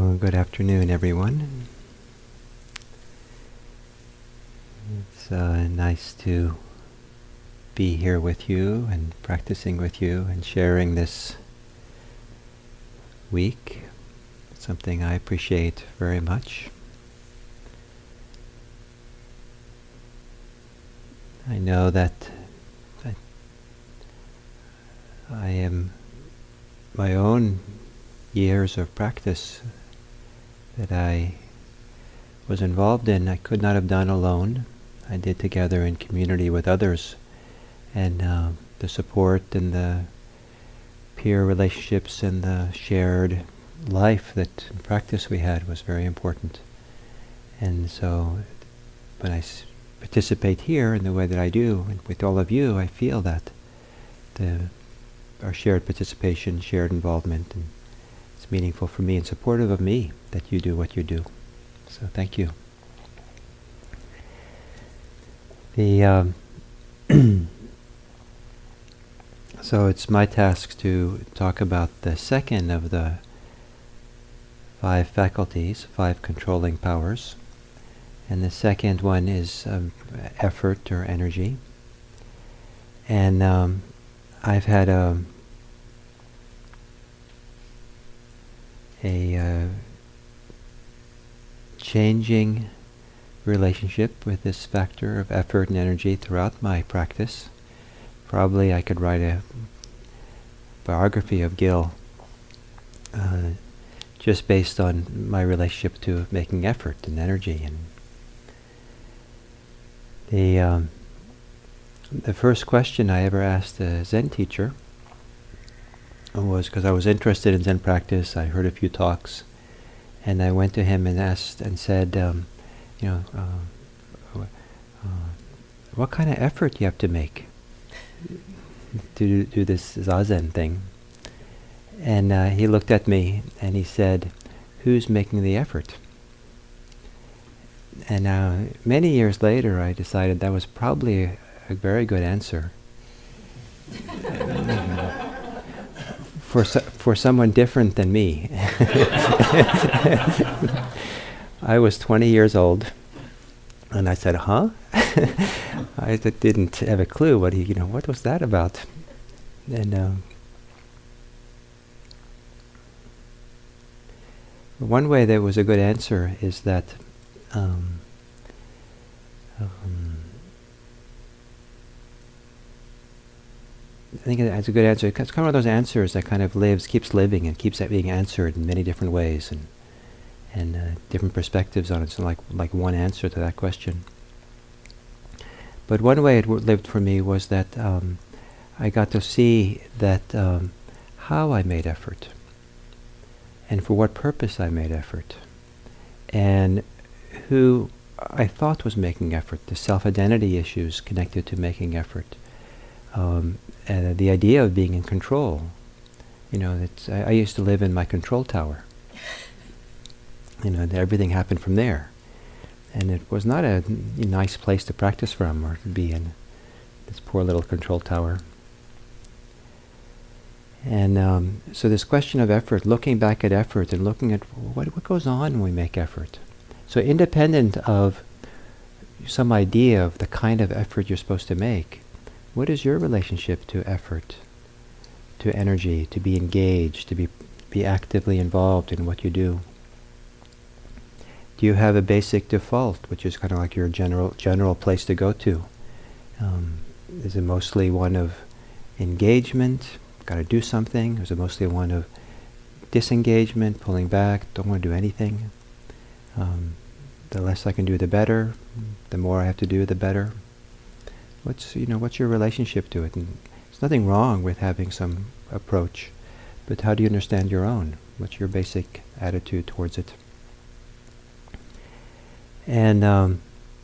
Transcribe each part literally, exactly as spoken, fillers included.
So, good afternoon, everyone. It's uh, nice to be here with you and practicing with you and sharing this week. It's something I appreciate very much. I know that I, I am my own years of practice that I was involved in, I could not have done alone. I did together in community with others, and uh, the support and the peer relationships and the shared life that in practice we had was very important. And so when I s- participate here in the way that I do and with all of you, I feel that the our shared participation, shared involvement, and it's meaningful for me and supportive of me that you do what you do. So thank you. The um, so it's my task to talk about the second of the five faculties, five controlling powers, and the second one is um, effort or energy. And um, I've had a a uh, changing relationship with this factor of effort and energy throughout my practice. Probably I could write a biography of Gil uh, just based on my relationship to making effort and energy. And the um, the first question I ever asked a Zen teacher was because I was interested in Zen practice. I heard a few talks, and I went to him and asked and said, um, you know, uh, uh, what kind of effort do you have to make to do this Zazen thing? And uh, he looked at me and he said, who's making the effort? And uh, many years later I decided that was probably a, a very good answer. For so, for someone different than me. I was twenty years old, and I said, "Huh?" I d- didn't have a clue what he, you know, what was that about? And um, one way that was a good answer is that um, um, I think that's a good answer. It's kind of one of those answers that kind of lives, keeps living, and keeps being answered in many different ways and and uh, different perspectives on it. So, like like one answer to that question. But one way it w- lived for me was that um, I got to see that um, how I made effort, and for what purpose I made effort, and who I thought was making effort. The self-identity issues connected to making effort. Um, Uh, the idea of being in control. You know, it's, I, I used to live in my control tower. You know, everything happened from there. And it was not a n- nice place to practice from or to be in this poor little control tower. And um, so this question of effort, looking back at effort and looking at what, what goes on when we make effort. So independent of some idea of the kind of effort you're supposed to make, what is your relationship to effort, to energy, to be engaged, to be be actively involved in what you do? Do you have a basic default, which is kind of like your general general place to go to? Um, is it mostly one of engagement, got to do something? Or is it mostly one of disengagement, pulling back, don't want to do anything? Um, the less I can do, the better. The more I have to do, the better. What's you know what's your relationship to it? And there's nothing wrong with having some approach, but how do you understand your own? What's your basic attitude towards it? And um,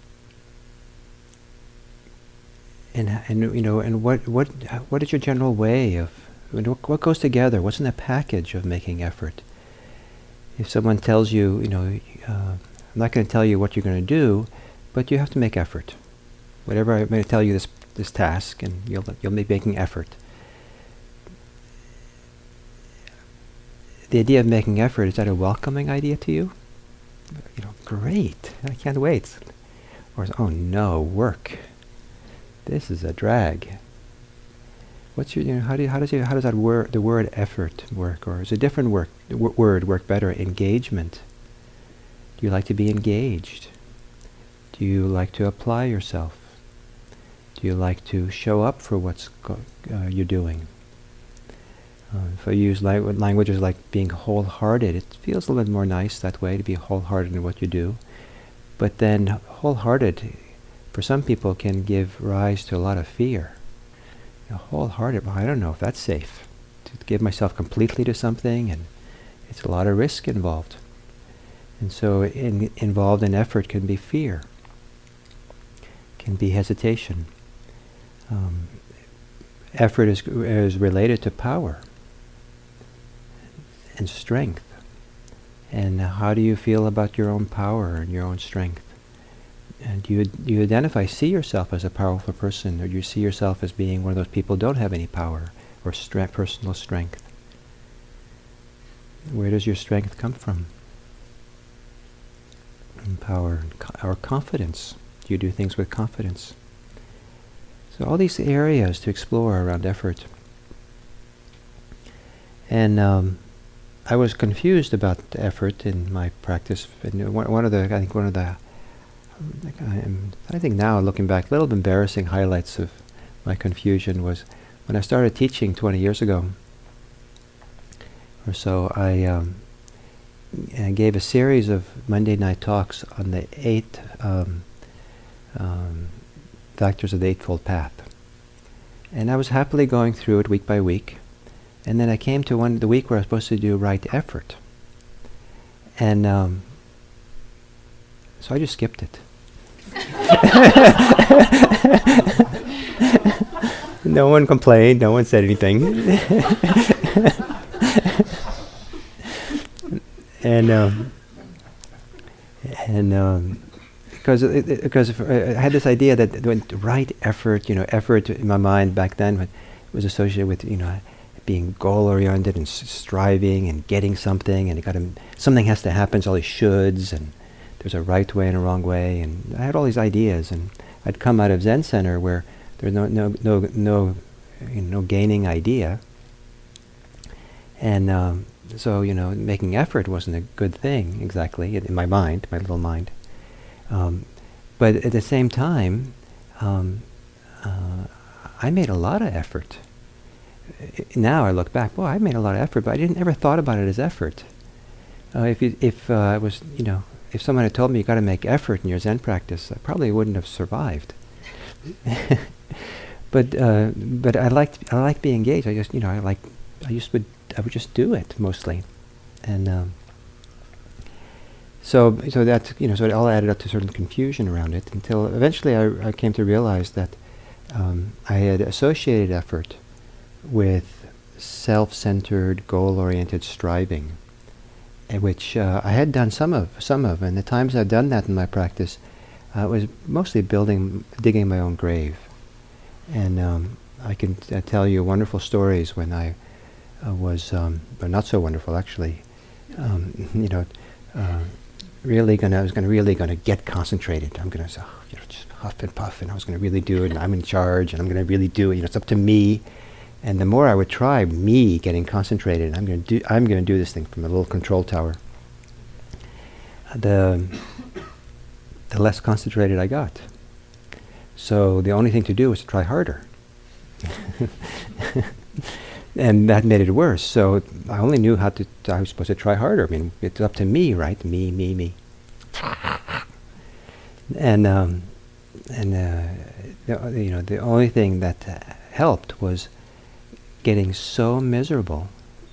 and and you know and what what what is your general way of what, what goes together? What's in the package of making effort? If someone tells you, you know, uh, I'm not going to tell you what you're going to do, but you have to make effort. Whatever I'm going to tell you this this task, and you'll you'll be making effort. the idea of making effort, is that a welcoming idea to you? You know, great, I can't wait. Or, oh no, work. This is a drag. What's your, you know, how do you, how does you, how does that word, the word effort work, or is a different work, w- word work better? Engagement. Do you like to be engaged? Do you like to apply yourself? Do you like to show up for what's go- uh, you're doing? Uh, if I use li- languages like being wholehearted, it feels a little bit more nice that way, to be wholehearted in what you do. But then wholehearted, for some people, can give rise to a lot of fear. You know, wholehearted, well, I don't know if that's safe. To give myself completely to something, and it's a lot of risk involved. And so in, involved in effort can be fear, can be hesitation. Um, effort is, is related to power and strength. And how do you feel about your own power and your own strength? And do you, do you identify, see yourself as a powerful person, or do you see yourself as being one of those people who don't have any power or stre- personal strength? Where does your strength come from? And power and co- or confidence. Do you do things with confidence? So all these areas to explore around effort. And um, I was confused about effort in my practice. And one, one of the, I think one of the, I'm, I think now looking back, little embarrassing highlights of my confusion was when I started teaching twenty years ago or so. I, um, I gave a series of Monday night talks on the eight um, um, factors of the Eightfold Path, and I was happily going through it week by week. And then I came to one the week where I was supposed to do right effort, and um, so I just skipped it. No one complained. No one said anything. and um, and um, because it, it, because if, uh, I had this idea that when right effort, you know, effort in my mind back then was associated with, you know, being goal-oriented and s- striving and getting something, and it got to, something has to happen, so all these shoulds, and there's a right way and a wrong way, and I had all these ideas, and I'd come out of Zen Center where there's no no no no you know, no gaining idea, and um, so you know making effort wasn't a good thing exactly in, in my mind, my little mind, um, but at the same time, um, uh, I made a lot of effort. Now I look back, boy, I made a lot of effort, but I didn't ever thought about it as effort. Uh, if you, if uh, I was, you know, if someone had told me you got to make effort in your Zen practice, I probably wouldn't have survived. but uh, but I liked I like being engaged. I just, you know, I like I just would I would just do it mostly, and um, so so that you know so it all added up to certain confusion around it until eventually I, I came to realize that um, I had associated effort with self-centered, goal-oriented striving, and which uh, I had done some of, some of, and the times I've done that in my practice, uh, was mostly building, digging my own grave. And um, I can t- tell you wonderful stories when I uh, was, um, but not so wonderful actually, um, you know, uh, really gonna, I was gonna really gonna get concentrated. I'm gonna, oh, you know, just huff and puff, and I was gonna really do it, and I'm in charge, and I'm gonna really do it. You know, it's up to me. And the more I would try, me getting concentrated, I'm going to do. I'm going to do this thing from a little control tower. The the less concentrated I got. So the only thing to do was to try harder, and that made it worse. So I only knew how to. I was supposed to try harder. I mean, it's up to me, right? Me, me, me. And um, and uh, the, you know, the only thing that uh, helped was getting so miserable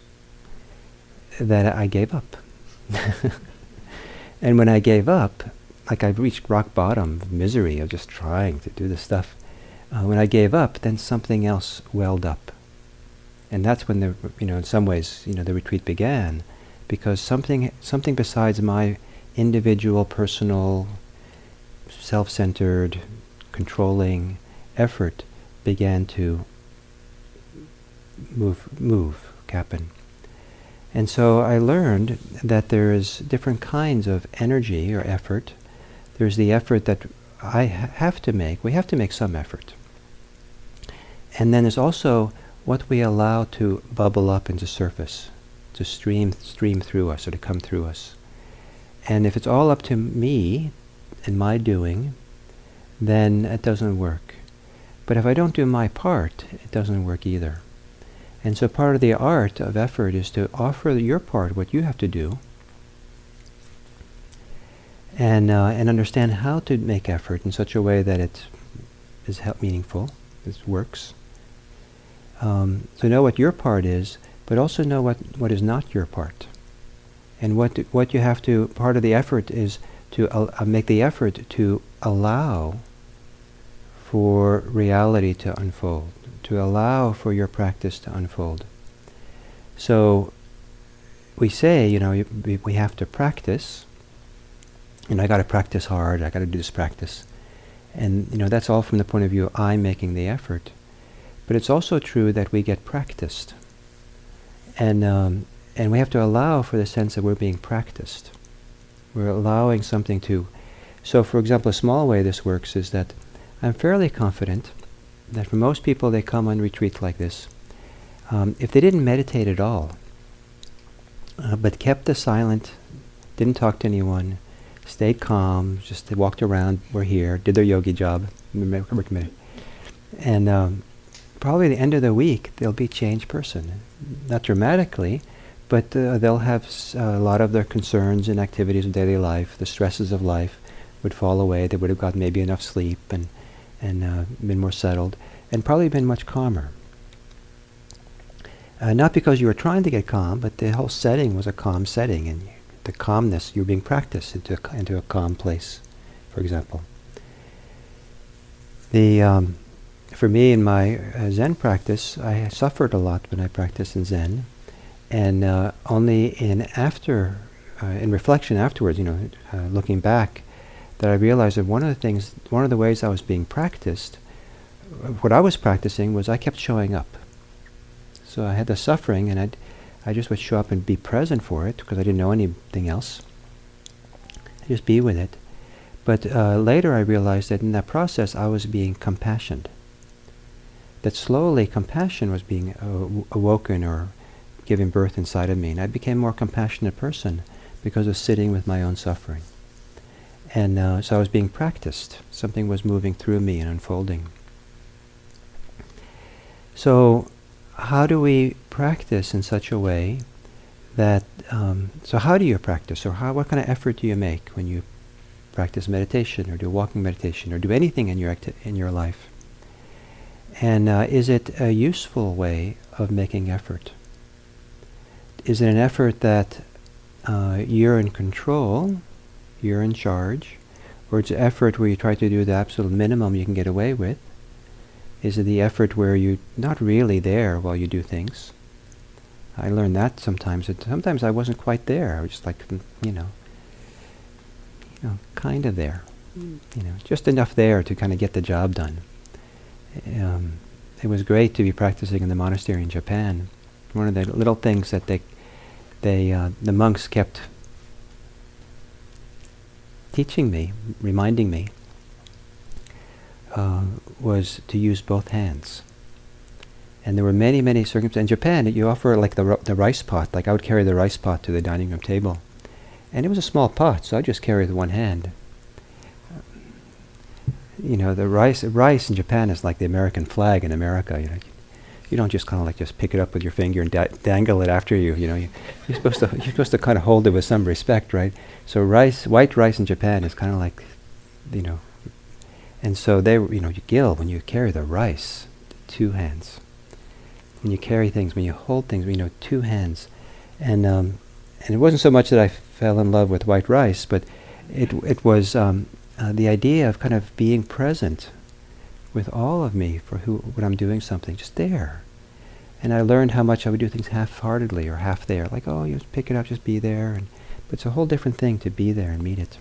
that I gave up. And when I gave up, like I reached rock bottom of misery of just trying to do this stuff. Uh, when I gave up, then something else welled up. And that's when the, you know, in some ways, you know, the retreat began, because something, something besides my individual, personal, self-centered, controlling effort began to move, move, happen. And so I learned that there is different kinds of energy or effort. There's the effort that I ha- have to make. We have to make some effort. And then there's also what we allow to bubble up into surface, to stream stream through us or to come through us. And if it's all up to me and my doing, then it doesn't work. But if I don't do my part, it doesn't work either. And so part of the art of effort is to offer your part, what you have to do, and uh, and understand how to make effort in such a way that it is help meaningful, it works. Um, so know what your part is, but also know what, what is not your part. And what what you have to, part of the effort is to uh, make the effort to allow for reality to unfold, to allow for your practice to unfold. So we say, you know, we, we have to practice, and I got to practice hard, I got to do this practice. And, you know, that's all from the point of view of I'm making the effort. But it's also true that we get practiced. And um, and we have to allow for the sense that we're being practiced. We're allowing something to... So, for example, a small way this works is that I'm fairly confident that for most people they come on retreats like this, um, if they didn't meditate at all, uh, but kept the silent, didn't talk to anyone, stayed calm, just they walked around, were here, did their yogi job, and um, probably at the end of the week they'll be a changed person. Not dramatically, but uh, they'll have s- a lot of their concerns and activities of daily life, the stresses of life would fall away. They would have got maybe enough sleep and and uh, been more settled, and probably been much calmer. Uh, not because you were trying to get calm, but the whole setting was a calm setting, and you, the calmness, you're being practiced into a, into a calm place, for example. The um, for me in my uh, Zen practice, I suffered a lot when I practiced in Zen, and uh, only in after, uh, in reflection afterwards, you know, uh, looking back, that I realized that one of the things, one of the ways I was being practiced, what I was practicing was I kept showing up. So I had the suffering, and I'd, I just would show up and be present for it because I didn't know anything else. Just be with it. But uh, later I realized that in that process I was being compassioned. That slowly compassion was being uh, awoken or giving birth inside of me, and I became a more compassionate person because of sitting with my own suffering. And uh, so I was being practiced. Something was moving through me and unfolding. So how do we practice in such a way that, um, so how do you practice, or how, what kind of effort do you make when you practice meditation or do walking meditation or do anything in your acti- in your life? And uh, is it a useful way of making effort? Is it an effort that uh, you're in control, you're in charge, or it's an effort where you try to do the absolute minimum you can get away with? Is it the effort where you're not really there while you do things? I learned that sometimes. That sometimes I wasn't quite there. I was just like, you know, you know, kind of there. Mm. You know, just enough there to kind of get the job done. Um, it was great to be practicing in the monastery in Japan. One of the little things that they, they, uh, the monks kept teaching me, reminding me, uh, was to use both hands. And there were many, many circumstances. In Japan, you offer like the ro- the rice pot. Like I would carry the rice pot to the dining room table, and it was a small pot, so I just carry with one hand. You know, the rice rice in Japan is like the American flag in America. You know, you don't just kind of like just pick it up with your finger and da- dangle it after you. You know, you, you're supposed to you're supposed to kind of hold it with some respect, right? So rice, white rice in Japan is kind of like, you know, and so they, you know, you gill when you carry the rice, two hands. When you carry things, when you hold things, you know, two hands, and um, and it wasn't so much that I f- fell in love with white rice, but it it was um, uh, the idea of kind of being present with all of me for who when I'm doing something, just there. And I learned how much I would do things half-heartedly or half there, like oh, you just pick it up, just be there, and but it's a whole different thing to be there and meet it.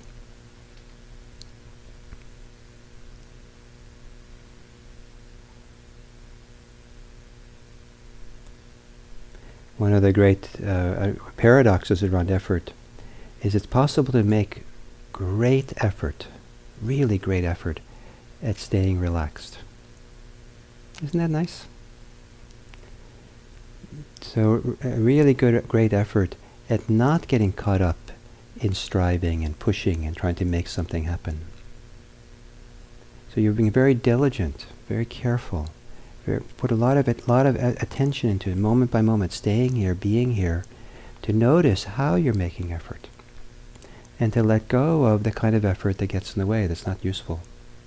one of the great uh, paradoxes around effort is it's possible to make great effort, really great effort, at staying relaxed. Isn't that nice? So a really good, great effort at not getting caught up in striving and pushing and trying to make something happen. So you're being very diligent, very careful, very, put a lot of it, lot of a- attention into it, moment by moment, staying here, being here, to notice how you're making effort, and to let go of the kind of effort that gets in the way, that's not useful.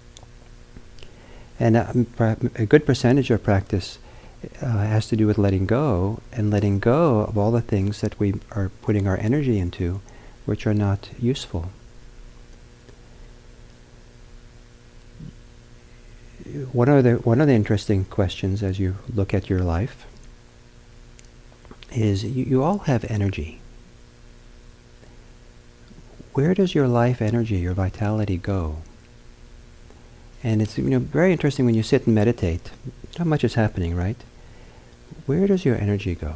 And uh, a good percentage of practice uh, has to do with letting go, and letting go of all the things that we are putting our energy into, which are not useful. One of the one of the interesting questions as you look at your life is you, you all have energy. Where does your life energy, your vitality go? And it's you know very interesting when you sit and meditate. Not much is happening, right? Where does your energy go?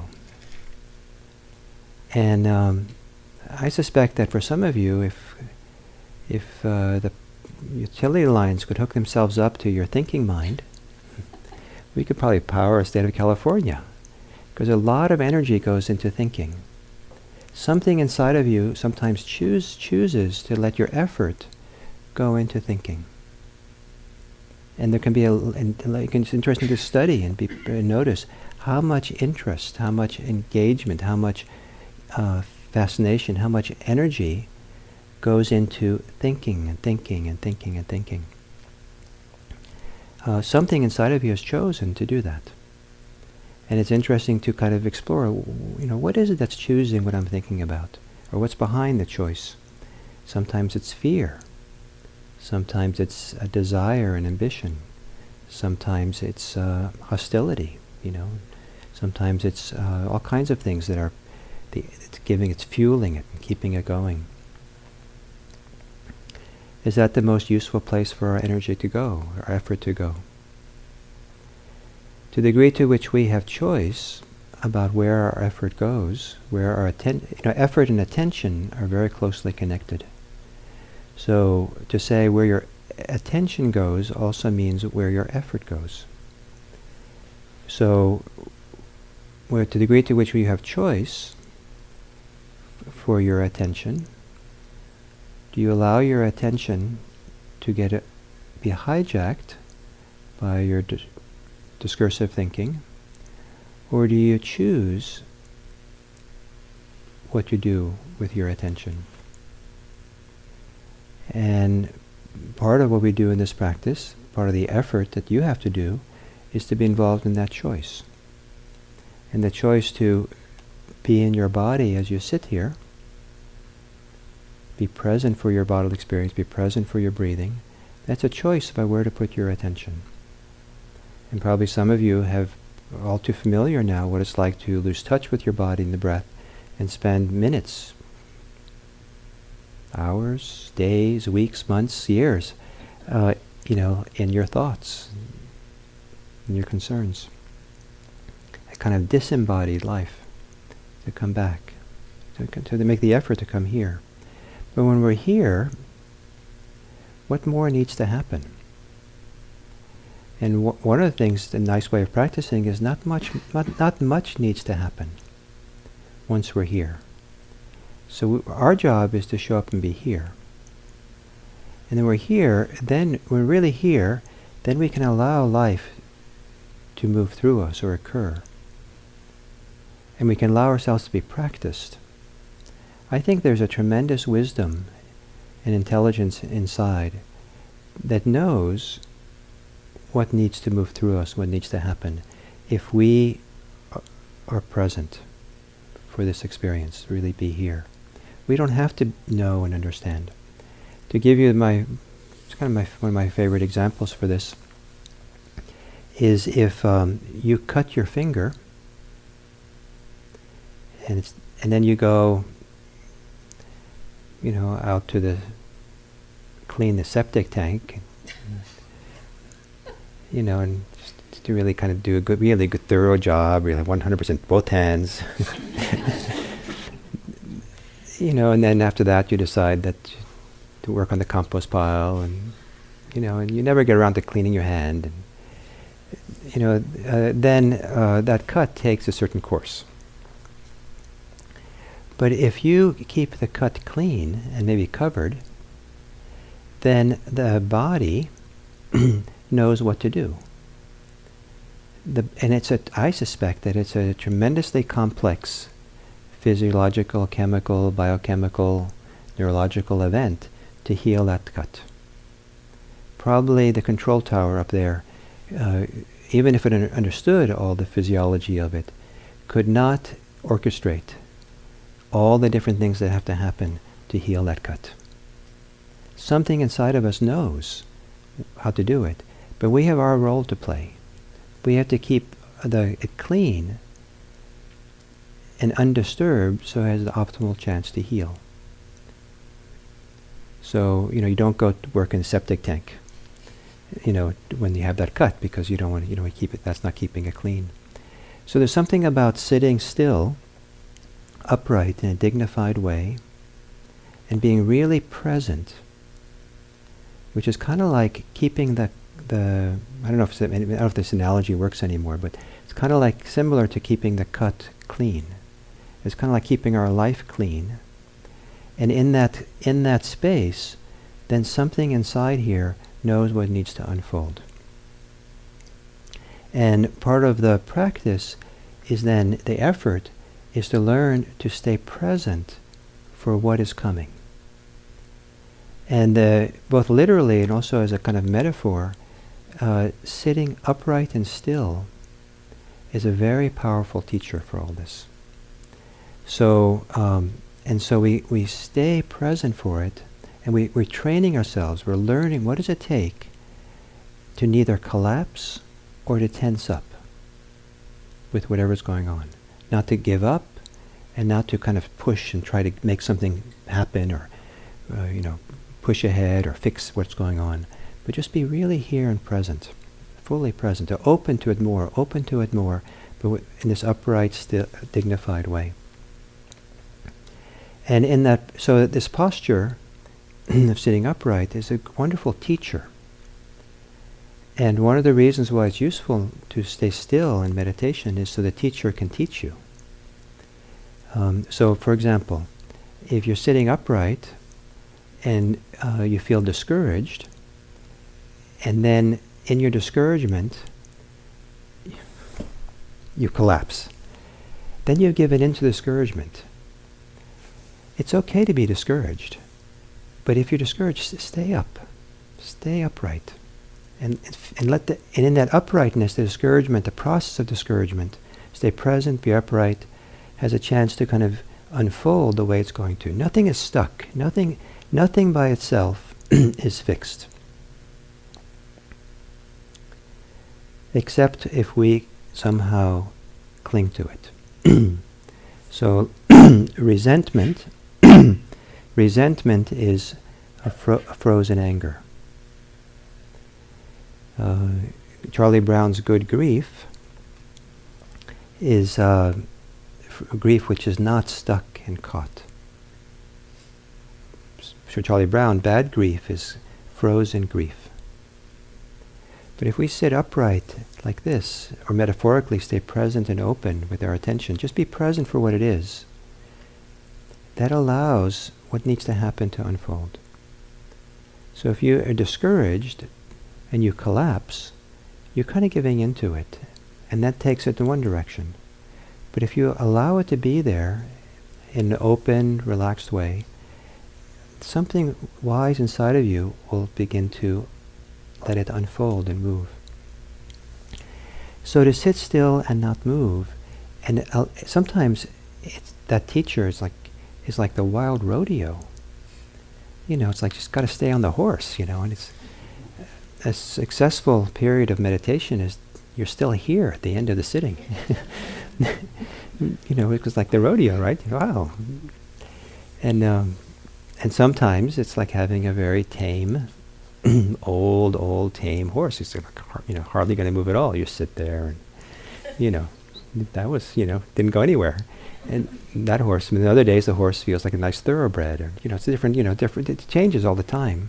And um, I suspect that for some of you, if if uh, the utility lines could hook themselves up to your thinking mind, we could probably power a state of California, because a lot of energy goes into thinking. Something inside of you sometimes choose chooses to let your effort go into thinking. And there can be a, and like, it's interesting to study and be, uh, notice how much interest, how much engagement, how much uh, fascination, how much energy goes into thinking and thinking and thinking and thinking. Uh, something inside of you has chosen to do that. And it's interesting to kind of explore, you know, what is it that's choosing what I'm thinking about? Or what's behind the choice? Sometimes it's fear. Sometimes it's a desire and ambition. Sometimes it's uh, hostility, you know. Sometimes it's uh, all kinds of things that are the, it's giving, it's fueling it and keeping it going. Is that the most useful place for our energy to go, our effort to go? To the degree to which we have choice about where our effort goes, where our atten- you know, effort and attention are very closely connected. So to say where your attention goes also means where your effort goes. So where to the degree to which you have choice f- for your attention, do you allow your attention to get a, be hijacked by your dis- discursive thinking, or do you choose what you do with your attention? And part of what we do in this practice, part of the effort that you have to do, is to be involved in that choice. And the choice to be in your body as you sit here, be present for your bodily experience, be present for your breathing, that's a choice about where to put your attention. And probably some of you have all too familiar now what it's like to lose touch with your body and the breath and spend minutes, hours, days, weeks, months, years, uh, you know, in your thoughts, in your concerns. A kind of disembodied life to come back, to, to make the effort to come here. But when we're here, what more needs to happen? And w- one of the things, the nice way of practicing is not much, not, not much needs to happen once we're here. So w- our job is to show up and be here. And then we're here, then we're really here, then we can allow life to move through us or occur. And we can allow ourselves to be practiced. I think there's a tremendous wisdom and intelligence inside that knows what needs to move through us, what needs to happen, if we are present for this experience, really be here. We don't have to know and understand. To give you my, it's kind of my, one of my favorite examples for this, is if um, you cut your finger, and it's, and then you go, you know, out to the, clean the septic tank, you know, and just to really kind of do a good, really good, thorough job, really one hundred percent both hands. You know, and then after that you decide that to work on the compost pile, and you know, and you never get around to cleaning your hand. And, you know, uh, then uh, that cut takes a certain course. But if you keep the cut clean and maybe covered, then the body knows what to do. The, and it's a, I suspect that it's a tremendously complex physiological, chemical, biochemical, neurological event to heal that cut. Probably the control tower up there, uh, even if it un- understood all the physiology of it, could not orchestrate all the different things that have to happen to heal that cut. Something inside of us knows how to do it, but we have our role to play. We have to keep the, it clean and undisturbed so it has the optimal chance to heal. So, you know, you don't go to work in a septic tank, you know, when you have that cut, because you don't want to, you know, keep it, that's not keeping it clean. So there's something about sitting still, upright in a dignified way, and being really present, which is kind of like keeping the, the I don't know if, I don't know if this analogy works anymore, but it's kind of like similar to keeping the cut clean. It's kind of like keeping our life clean. And in that in that space, then something inside here knows what needs to unfold. And part of the practice is then, the effort is to learn to stay present for what is coming. And uh, both literally and also as a kind of metaphor, uh, sitting upright and still is a very powerful teacher for all this. So, um, and so we, we stay present for it, and we, we're training ourselves, we're learning what does it take to neither collapse or to tense up with whatever's going on. Not to give up, and not to kind of push and try to make something happen, or, uh, you know, push ahead or fix what's going on, but just be really here and present, fully present, to open to it more, open to it more, but w- in this upright, sti- dignified way. And in that, so this posture of sitting upright is a wonderful teacher. And one of the reasons why it's useful to stay still in meditation is so the teacher can teach you. Um, so, for example, if you're sitting upright and uh, you feel discouraged, and then in your discouragement, you collapse. Then you've given into discouragement. It's okay to be discouraged, but if you're discouraged, s- stay up, stay upright, and and let the and in that uprightness, the discouragement, the process of discouragement, stay present, be upright, has a chance to kind of unfold the way it's going to. Nothing is stuck. Nothing, nothing by itself is fixed, except if we somehow cling to it. So resentment. Resentment is a, fro- a frozen anger. Uh, Charlie Brown's Good Grief is uh, f- grief which is not stuck and caught. For Charlie Brown, bad grief is frozen grief. But if we sit upright like this, or metaphorically stay present and open with our attention, just be present for what it is, that allows what needs to happen to unfold. So if you are discouraged and you collapse, you're kind of giving into it, and that takes it in one direction. But if you allow it to be there in an open, relaxed way, something wise inside of you will begin to let it unfold and move. So to sit still and not move, and uh, sometimes it's, that teacher is like is like the wild rodeo. You know, it's like just got to stay on the horse, you know, and it's a successful period of meditation is you're still here at the end of the sitting. You know, it was like the rodeo, right? Wow. And um, and sometimes it's like having a very tame old, old, tame horse. He's like, you know, hardly going to move at all. You sit there, and you know, that was, you know, didn't go anywhere. And that horse, I mean, the other days, the horse feels like a nice thoroughbred, or you know, it's a different, you know, different. It changes all the time.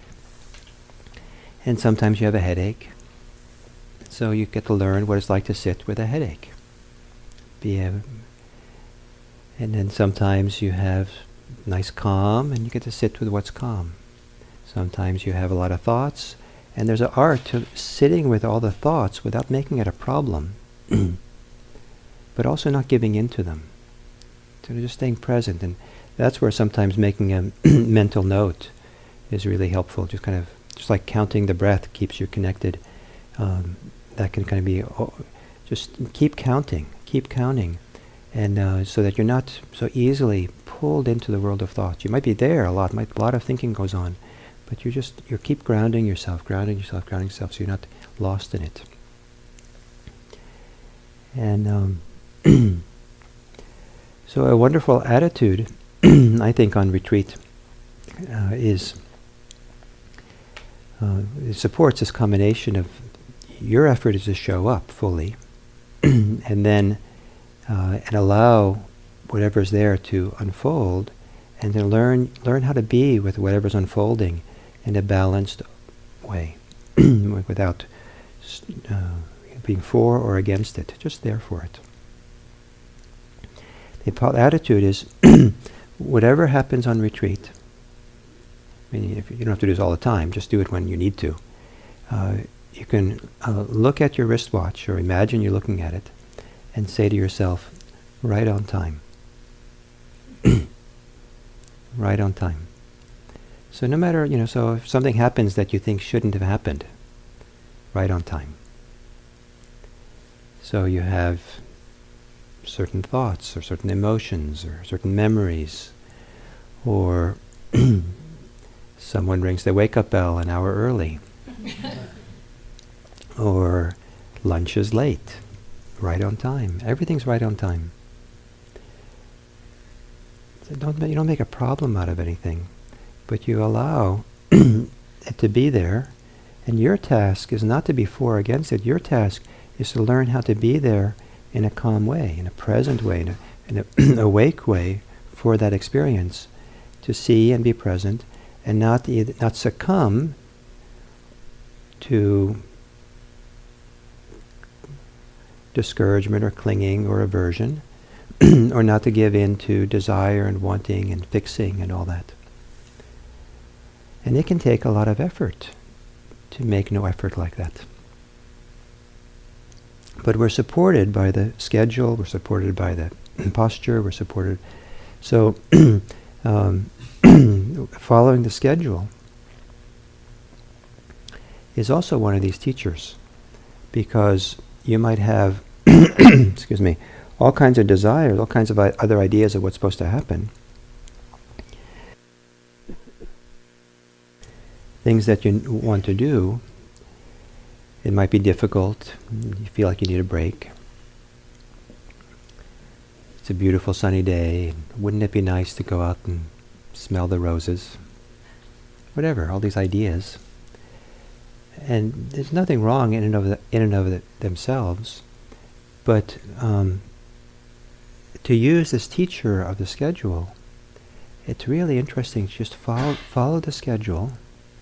And sometimes you have a headache, so you get to learn what it's like to sit with a headache. Be a, and then sometimes you have nice calm, and you get to sit with what's calm. Sometimes you have a lot of thoughts, and there's an art to sitting with all the thoughts without making it a problem, but also not giving in to them. So just staying present, and that's where sometimes making a mental note is really helpful. Just kind of, just like counting the breath keeps you connected. Um, that can kind of be, oh, just keep counting, keep counting, and uh, so that you're not so easily pulled into the world of thoughts. You might be there a lot, might, a lot of thinking goes on, but you just, you keep grounding yourself, grounding yourself, grounding yourself, so you're not lost in it. And um, so a wonderful attitude, I think, on retreat uh, is, uh, it supports this combination of your effort is to show up fully, and then uh, and allow whatever's there to unfold, and then learn learn how to be with whatever's unfolding in a balanced way, without uh, being for or against it, just there for it. The attitude is, whatever happens on retreat, I mean, if you don't have to do this all the time, just do it when you need to. Uh, you can uh, look at your wristwatch, or imagine you're looking at it, and say to yourself, right on time. Right on time. So no matter, you know, so if something happens that you think shouldn't have happened, right on time. So you have certain thoughts, or certain emotions, or certain memories, or someone rings the wake-up bell an hour early, or lunch is late, right on time. Everything's right on time. So don't ma- you don't make a problem out of anything, but you allow it to be there, and your task is not to be for or against it. Your task is to learn how to be there in a calm way, in a present way, in a, in a awake way for that experience, to see and be present, and not either, not succumb to discouragement or clinging or aversion, or not to give in to desire and wanting and fixing and all that. And it can take a lot of effort to make no effort like that. But we're supported by the schedule, we're supported by the posture, we're supported. So um, following the schedule is also one of these teachers, because you might have, excuse me, all kinds of desires, all kinds of I- other ideas of what's supposed to happen. Things that you n- want to do. It might be difficult. You feel like you need a break. It's a beautiful sunny day. Wouldn't it be nice to go out and smell the roses? Whatever, all these ideas. And there's nothing wrong in and of the, in and of the, themselves, but um, to use this teacher of the schedule, it's really interesting. Just follow follow the schedule.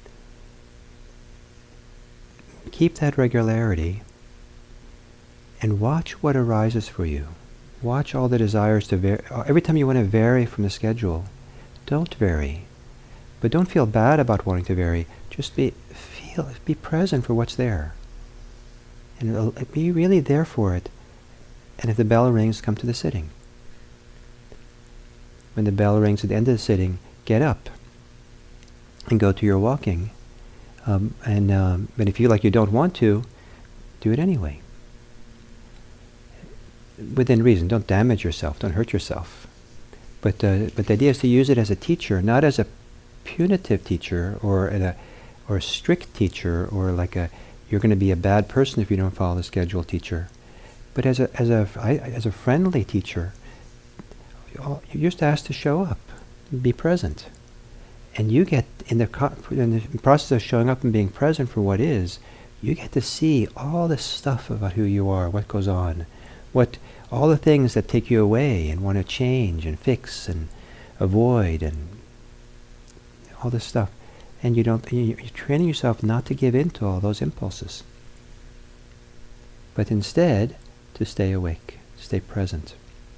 Keep that regularity, and watch what arises for you. Watch all the desires to vary. Every time you want to vary from the schedule, don't vary. But don't feel bad about wanting to vary. Just be feel, be present for what's there, and it'll, be really there for it. And if the bell rings, come to the sitting. When the bell rings at the end of the sitting, get up and go to your walking. Um, and um, but if you feel like you don't want to, do it anyway. Within reason. Don't damage yourself. Don't hurt yourself. But uh, but the idea is to use it as a teacher, not as a punitive teacher or a or a strict teacher, or like a you're going to be a bad person if you don't follow the schedule teacher. But as a as a I, as a friendly teacher, you're just asked to show up, be present, And you get, in the, co- in the process of showing up and being present for what is, you get to see all this stuff about who you are, what goes on, what all the things that take you away and want to change and fix and avoid and all this stuff. And you don't, you- you're training yourself not to give in to all those impulses, but instead to stay awake, stay present.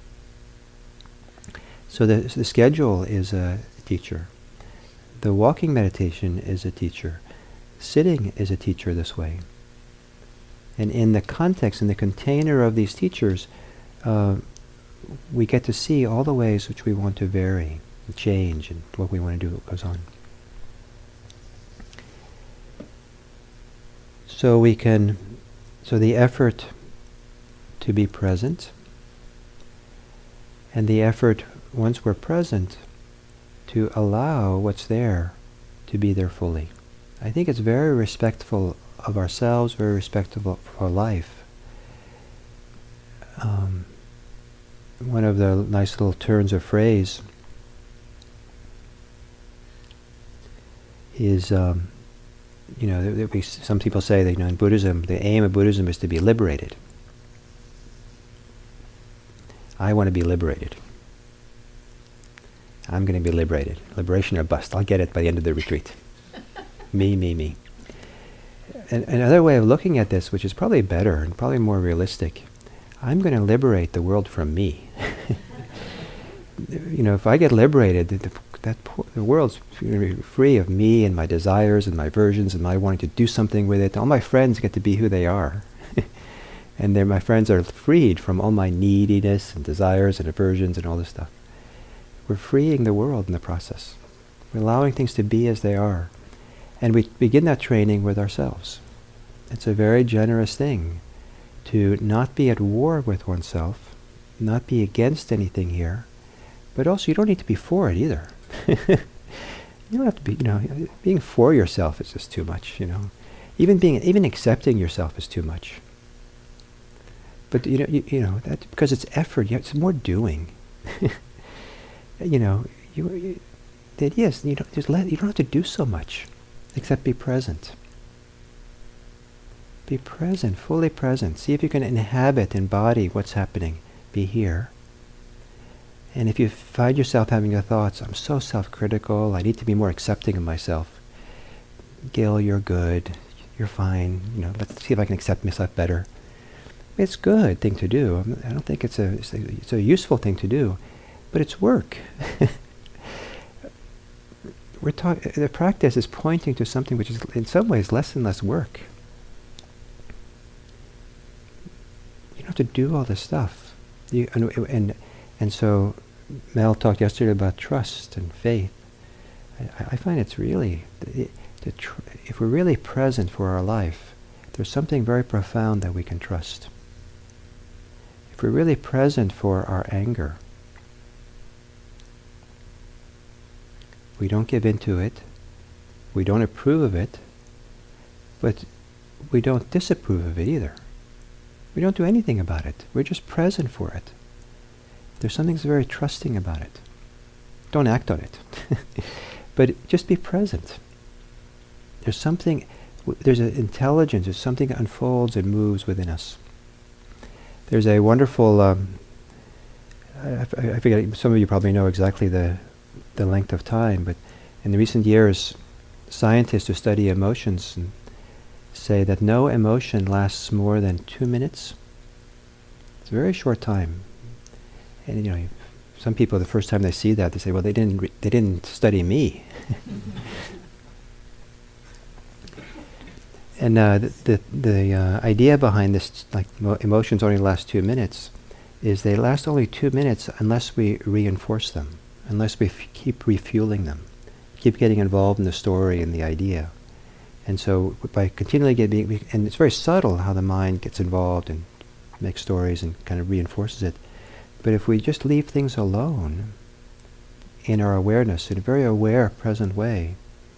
So the, the schedule is a teacher. The walking meditation is a teacher. Sitting is a teacher this way. And in the context, in the container of these teachers, uh, we get to see all the ways which we want to vary, and change, and what we want to do, what goes on. So we can, so the effort to be present, and the effort, once we're present, to allow what's there to be there fully. I think it's very respectful of ourselves, very respectful of our life. Um, one of the nice little turns of phrase is, um, you know, there, there be some people say that, you know, in Buddhism, the aim of Buddhism is to be liberated. I want to be liberated. I'm going to be liberated. Liberation or bust. I'll get it by the end of the retreat. me, me, me. And another way of looking at this, which is probably better and probably more realistic, I'm going to liberate the world from me. You know, if I get liberated, the, the, that po- the world's free of me and my desires and my aversions and my wanting to do something with it. All my friends get to be who they are. And then my friends are freed from all my neediness and desires and aversions and all this stuff. We're freeing the world in the process. We're allowing things to be as they are. And we begin that training with ourselves. It's a very generous thing to not be at war with oneself, not be against anything here, but also you don't need to be for it either. You don't have to be, you know, being for yourself is just too much, you know. Even being, even accepting yourself is too much. But you know, you, you know that because it's effort, you have, it's more doing. You know, you, you the idea is you don't just let you don't have to do so much, except be present. Be present, fully present. See if you can inhabit, embody what's happening. Be here. And if you find yourself having the thoughts, I'm so self-critical, I need to be more accepting of myself. Gil, you're good. You're fine. You know, let's see if I can accept myself better. It's a good thing to do. I'm, I don't think it's a, it's a it's a useful thing to do, but it's work. We're talk- the practice is pointing to something which is in some ways less and less work. You don't have to do all this stuff. You, and, and and so Mel talked yesterday about trust and faith. I, I find it's really, the, the tr- if we're really present for our life, there's something very profound that we can trust. If we're really present for our anger, we don't give in to it, we don't approve of it, but we don't disapprove of it either. We don't do anything about it. We're just present for it. There's something that's very trusting about it. Don't act on it. But just be present. There's something, w- there's an intelligence, there's something that unfolds and moves within us. There's a wonderful, um, I, I, I forget, some of you probably know exactly the, the length of time, but in the recent years, scientists who study emotions and say that no emotion lasts more than two minutes. It's a very short time. And you know, some people, the first time they see that, they say, well, they didn't re- they didn't study me. And uh, the the, the uh, idea behind this, like mo- emotions only last two minutes, is they last only two minutes unless we reinforce them, unless we f- keep refueling them, keep getting involved in the story and the idea. And so by continually getting, and it's very subtle how the mind gets involved and makes stories and kind of reinforces it. But if we just leave things alone in our awareness, in a very aware, present way,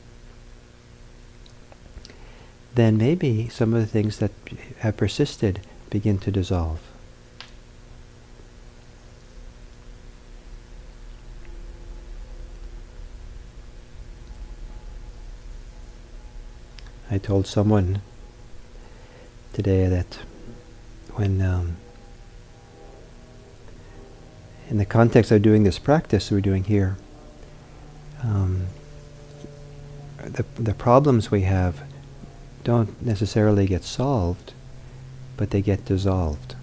then maybe some of the things that have persisted begin to dissolve. I told someone today that when, um, in the context of doing this practice we're doing here, um, the the problems we have don't necessarily get solved, but they get dissolved.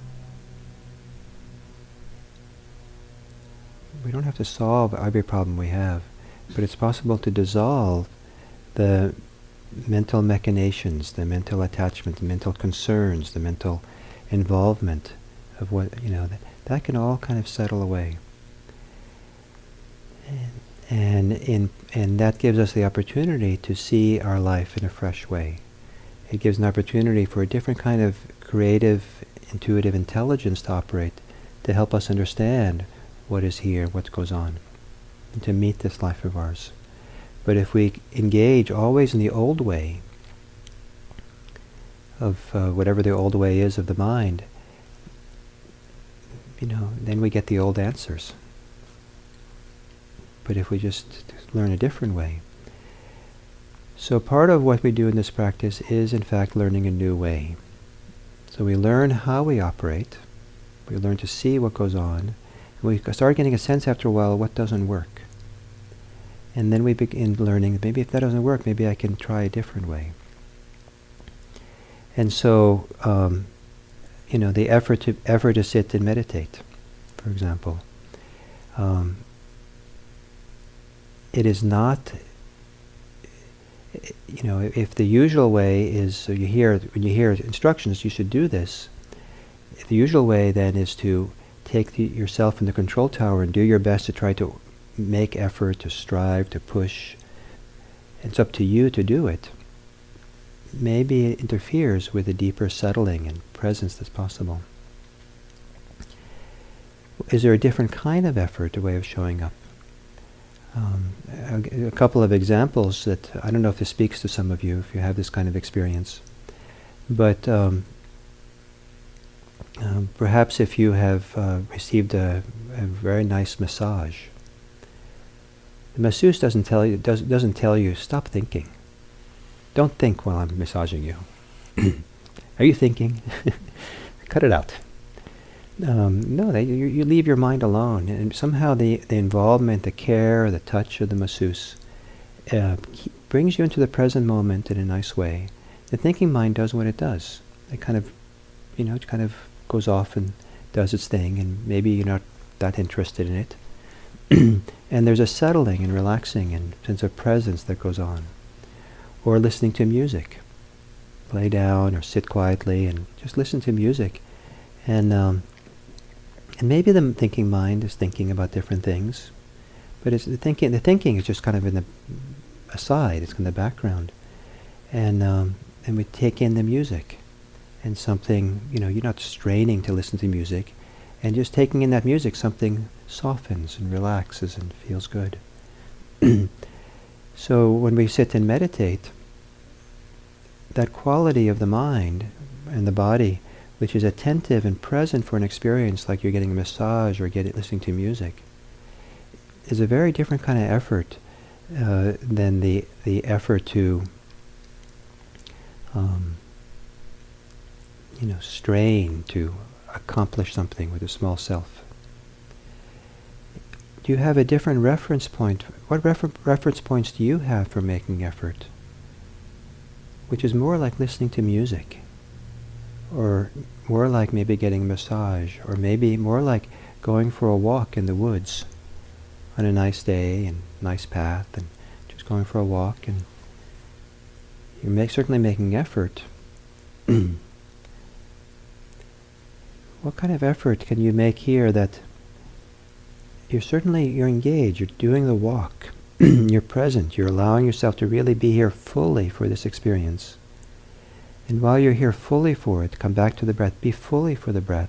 We don't have to solve every problem we have, but it's possible to dissolve the mental machinations, the mental attachment, the mental concerns, the mental involvement of what, you know, that, that can all kind of settle away. And, and, in, and that gives us the opportunity to see our life in a fresh way. It gives an opportunity for a different kind of creative, intuitive intelligence to operate, to help us understand what is here, what goes on, and to meet this life of ours. But if we engage always in the old way of uh, whatever the old way is of the mind, you know, then we get the old answers. But if we just learn a different way. So part of what we do in this practice is in fact learning a new way. So we learn how we operate, we learn to see what goes on, and we start getting a sense after a while what doesn't work. And then we begin learning, maybe if that doesn't work, maybe I can try a different way. And so, um, you know, the effort to effort to sit and meditate, for example, um, it is not, you know, if the usual way is, so you hear, when you hear instructions, you should do this, the usual way then is to take the, yourself in the control tower and do your best to try to make effort, to strive, to push. It's up to you to do it. Maybe it interferes with the deeper settling and presence that's possible. Is there a different kind of effort, a way of showing up? Um, a, a couple of examples that, I don't know if this speaks to some of you, if you have this kind of experience, but um, um, perhaps if you have uh, received a, a very nice massage, the masseuse doesn't tell you, does, doesn't tell you, stop thinking. Don't think while I'm massaging you. Are you thinking? Cut it out. Um, no, they, you, you leave your mind alone, and somehow the, the involvement, the care, the touch of the masseuse uh, brings you into the present moment in a nice way. The thinking mind does what it does. It kind of, you know, it kind of goes off and does its thing, and maybe you're not that interested in it. And there's a settling and relaxing and sense of presence that goes on. Or listening to music. Lay down or sit quietly and just listen to music. And um, and maybe the thinking mind is thinking about different things, but it's the thinking. The thinking is just kind of in the aside. It's in the background, and um, and we take in the music, and something. You know, you're not straining to listen to music, and just taking in that music, something softens and relaxes and feels good. So when we sit and meditate, that quality of the mind and the body, which is attentive and present for an experience like you're getting a massage or getting listening to music, is a very different kind of effort uh, than the the effort to um, you know strain to accomplish something with a small self. Do you have a different reference point? What refer- reference points do you have for making effort? Which is more like listening to music, or more like maybe getting a massage, or maybe more like going for a walk in the woods on a nice day and nice path, and just going for a walk, and you're make, certainly making effort. What kind of effort can you make here that you're certainly, you're engaged, you're doing the walk, you're present, you're allowing yourself to really be here fully for this experience. And while you're here fully for it, come back to the breath, be fully for the breath.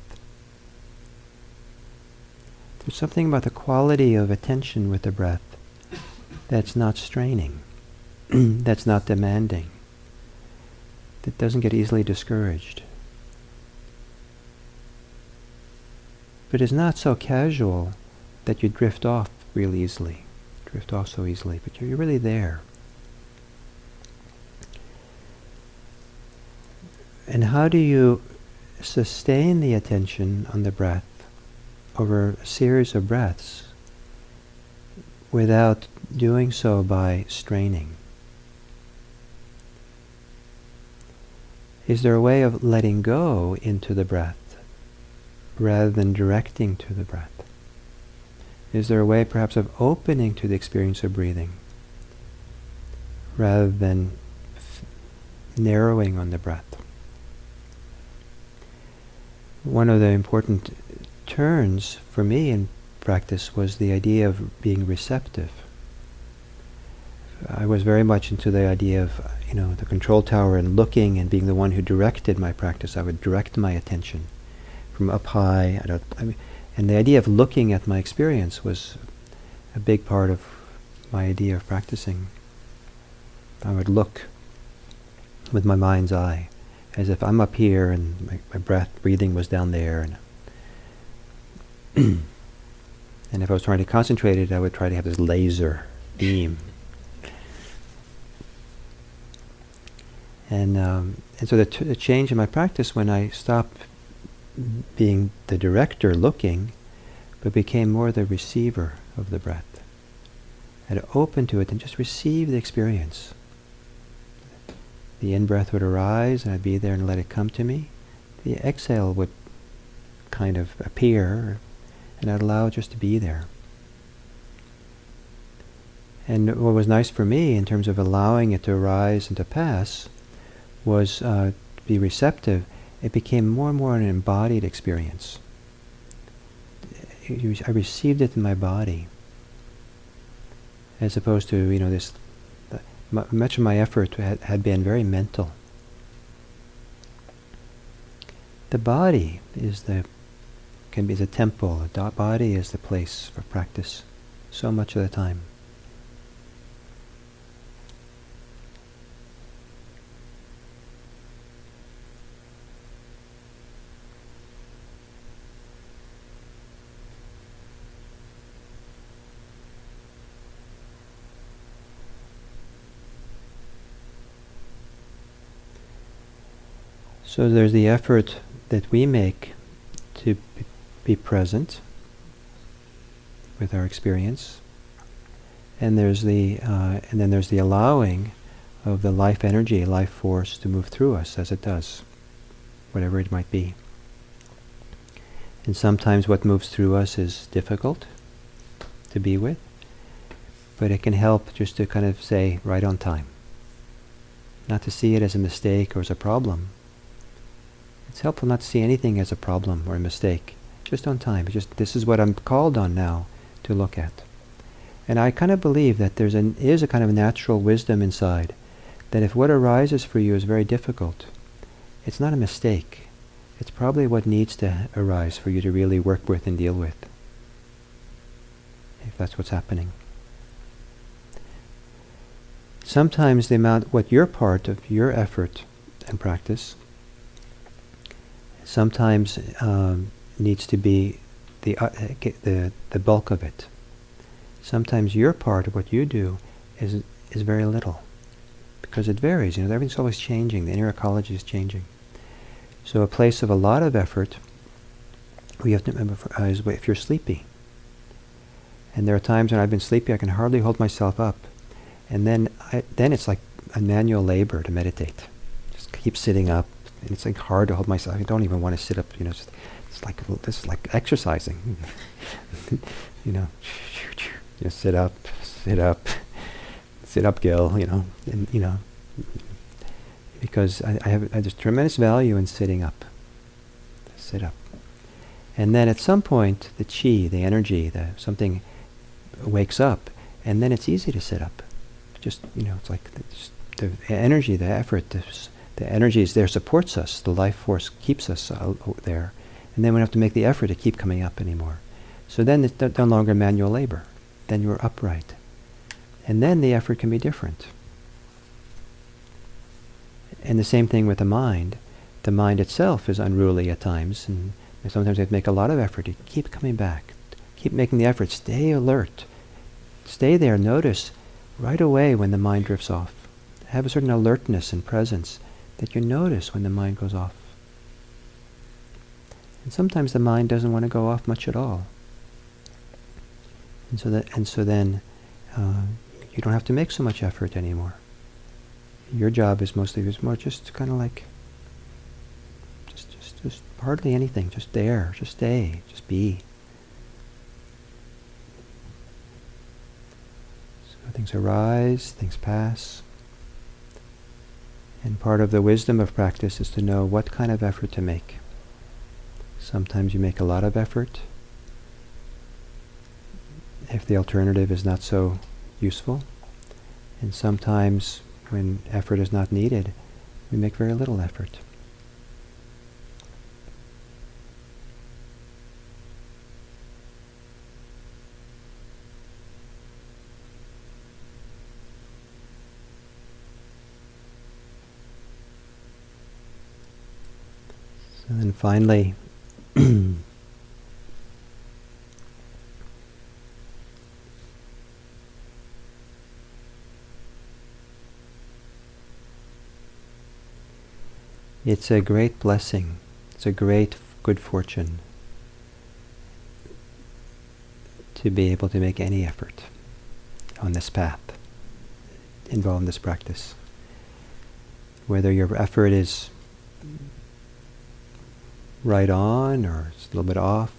There's something about the quality of attention with the breath that's not straining, that's not demanding, that doesn't get easily discouraged. But it's not so casual that you drift off real easily, drift off so easily, but you're, you're really there. And how do you sustain the attention on the breath over a series of breaths without doing so by straining? Is there a way of letting go into the breath rather than directing to the breath? Is there a way perhaps of opening to the experience of breathing rather than f- narrowing on the breath? One of the important turns for me in practice was the idea of being receptive. I was very much into the idea of, you know, the control tower and looking and being the one who directed my practice. I would direct my attention from up high. I don't, I mean, and the idea of looking at my experience was a big part of my idea of practicing. I would look with my mind's eye, as if I'm up here and my, my breath, breathing was down there. And and if I was trying to concentrate it, I would try to have this laser beam. And um, and so the, t- the change in my practice when I stopped being the director looking, but became more the receiver of the breath. I'd open to it and just receive the experience. The in-breath would arise and I'd be there and let it come to me. The exhale would kind of appear and I'd allow it just to be there. And what was nice for me in terms of allowing it to arise and to pass was uh, to be receptive. It became more and more an embodied experience. I received it in my body, as opposed to, you know, this. Uh, m- much of my effort had, had been very mental. The body is the can be the temple. The do- body is the place for practice, so much of the time. So there's the effort that we make to b- be present with our experience, and there's the uh, and then there's the allowing of the life energy, life force to move through us as it does, whatever it might be. And sometimes what moves through us is difficult to be with, but it can help just to kind of say right on time, not to see it as a mistake or as a problem. It's helpful not to see anything as a problem or a mistake, just on time. It's just, this is what I'm called on now to look at. And I kind of believe that there's an, is a kind of natural wisdom inside, that if what arises for you is very difficult, it's not a mistake. It's probably what needs to arise for you to really work with and deal with, if that's what's happening. Sometimes the amount, what your part of your effort and practice sometimes um, needs to be the, uh, the the bulk of it. Sometimes your part of what you do is is very little, because it varies. You know, everything's always changing. The inner ecology is changing. So a place of a lot of effort, we have to remember for, uh, is if you're sleepy. And there are times when I've been sleepy, I can hardly hold myself up, and then I, then it's like a manual labor to meditate. Just keep sitting up. And it's like hard to hold myself. I don't even want to sit up. You know, it's, it's like this is like exercising. you know, just sit up, sit up, sit up, Gil. You know, and you know, because I, I have I, there's tremendous value in sitting up. Sit up, and then at some point, the chi, the energy, the something wakes up, and then it's easy to sit up. Just you know, it's like the, just the energy, the effort. This, The energy is there, supports us. The life force keeps us uh, there. And then we don't have to make the effort to keep coming up anymore. So then it's no longer manual labor. Then you're upright. And then the effort can be different. And the same thing with the mind. The mind itself is unruly at times. And sometimes we have to make a lot of effort to keep coming back. Keep making the effort. Stay alert. Stay there. Notice right away when the mind drifts off. Have a certain alertness and presence that you notice when the mind goes off. And sometimes the mind doesn't want to go off much at all. And so that, and so then uh, you don't have to make so much effort anymore. Your job is mostly is more just kind of like just, just, just hardly anything. Just there, just stay, just be. So things arise, things pass. And part of the wisdom of practice is to know what kind of effort to make. Sometimes you make a lot of effort if the alternative is not so useful. And sometimes when effort is not needed, we make very little effort. And then finally, it's a great blessing, it's a great good fortune to be able to make any effort on this path, involved in this practice. Whether your effort is right on or it's a little bit off,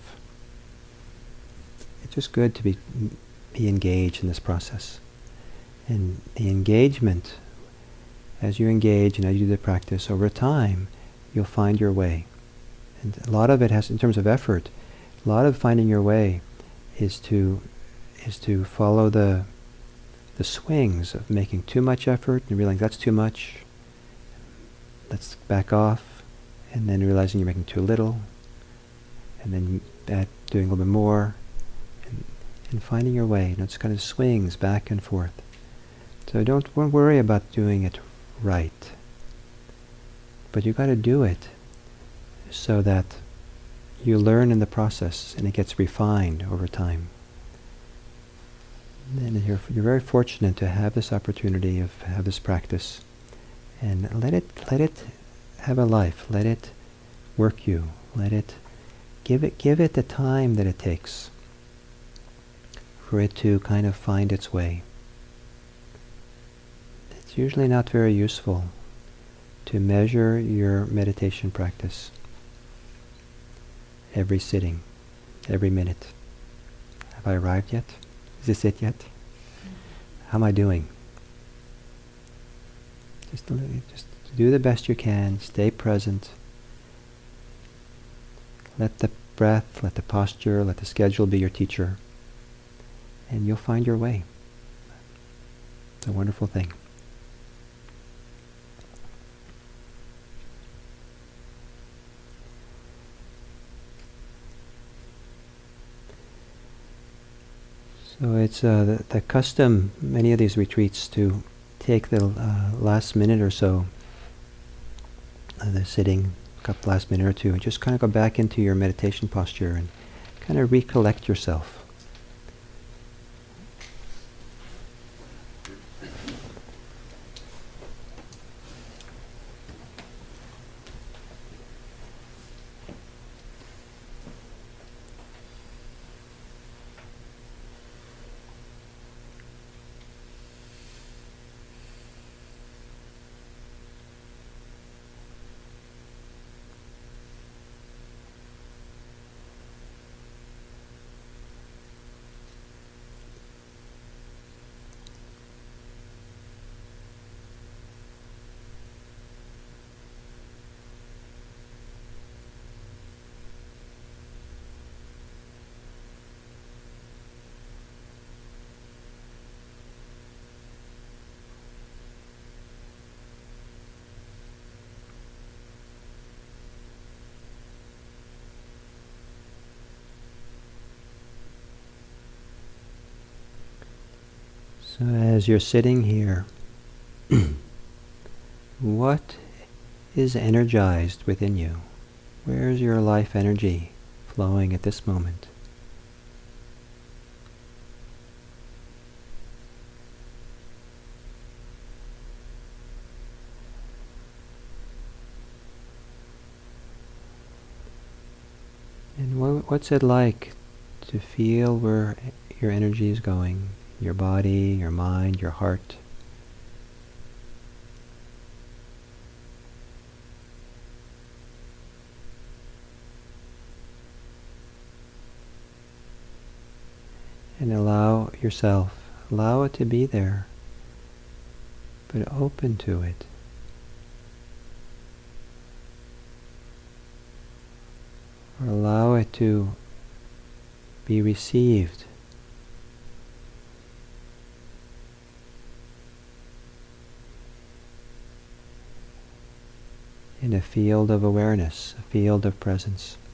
it's just good to be be engaged in this process. And the engagement, as you engage and as you do the practice over time, you'll find your way. And a lot of it has, in terms of effort, a lot of finding your way is to is to follow the the swings of making too much effort and realizing that's too much. Let's back off. And then realizing you're making too little, and then uh, doing a little bit more, and, and finding your way. You know, it's kind of swings back and forth. So don't, don't worry about doing it right, but you got to do it so that you learn in the process, and it gets refined over time. And you're you're very fortunate to have this opportunity of have this practice, and let it let it. have a life. Let it work you. Let it give it give it the time that it takes for it to kind of find its way. It's usually not very useful to measure your meditation practice every sitting, every minute. Have I arrived yet? Is this it yet? How am I doing? Just just do the best you can, stay present. Let the breath, let the posture, let the schedule be your teacher, and you'll find your way. It's a wonderful thing. So it's uh, the, the custom, many of these retreats, to take the uh, last minute or so Uh, the sitting, couple last minute or two, and just kind of go back into your meditation posture and kind of recollect yourself. So as you're sitting here, what is energized within you? Where is your life energy flowing at this moment? what's it like to feel where your energy is going, your body, your mind, your heart? And allow yourself, allow it to be there, but open to it. Or allow it to be received. In a field of awareness, a field of presence.